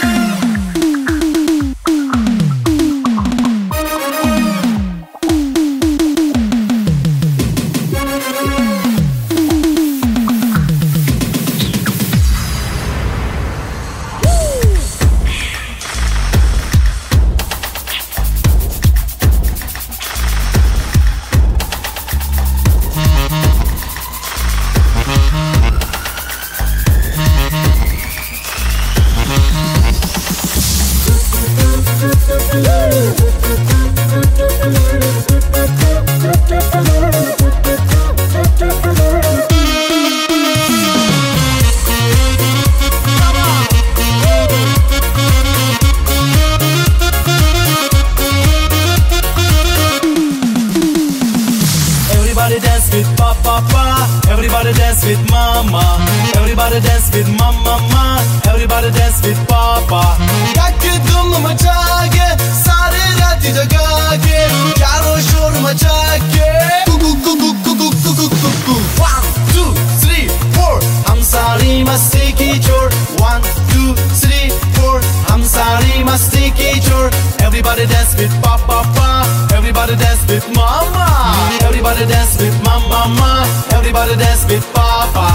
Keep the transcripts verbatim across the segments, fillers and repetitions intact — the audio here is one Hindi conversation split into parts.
Everybody dance with papa, everybody dance with mama, everybody dance with mama, mama, everybody dance with papa. काके धूम मचा के सारे रात जगा के चारों शोर मचा के Kuku Kuku Kuku Kuku Kuku one two three four हम सारी मस्ती की चोर one two three four हम सारी मस्ती की चोर. Everybody dance with papa, everybody dance with mama, everybody dance with mama, mama, everybody dance with papa.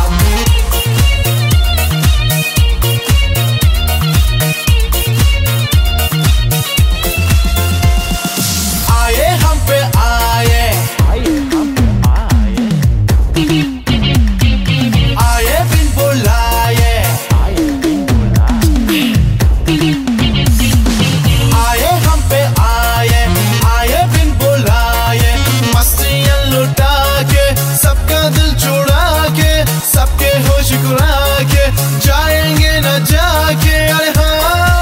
आए हम पे आए, आए बिन बुलाए, आए हम पे आए, आए बिन बुलाए. मस्तियाँ लुटा के सबका दिल चुरा के सबके होश उड़ा के जाएंगे न जाके. अरे हाँ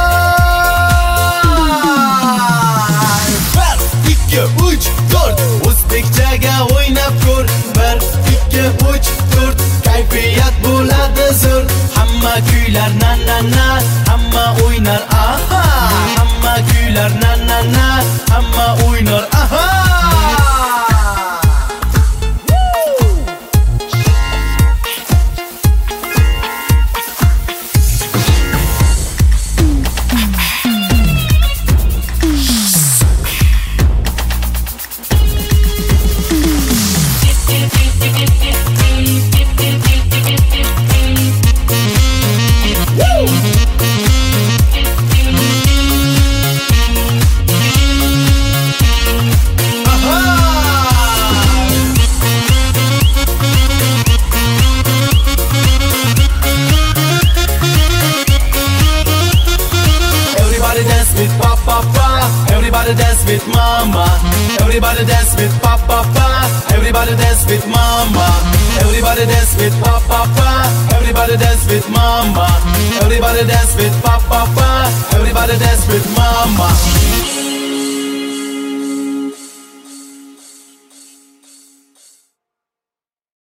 bir iki üç dört O'zbekchaga o'ynab ko'r. Bir ikki uch to'rt kayfiyat bo'ladi zo'r. Hamma kuylar na na na, hamma o'ynar aha, hamma kuylar na na na, hamma o'ynar aha. Everybody dance with mama, everybody dance with papa, everybody dance with mama, everybody dance with papa, everybody dance with mama, everybody dance with papa, everybody dance with mama.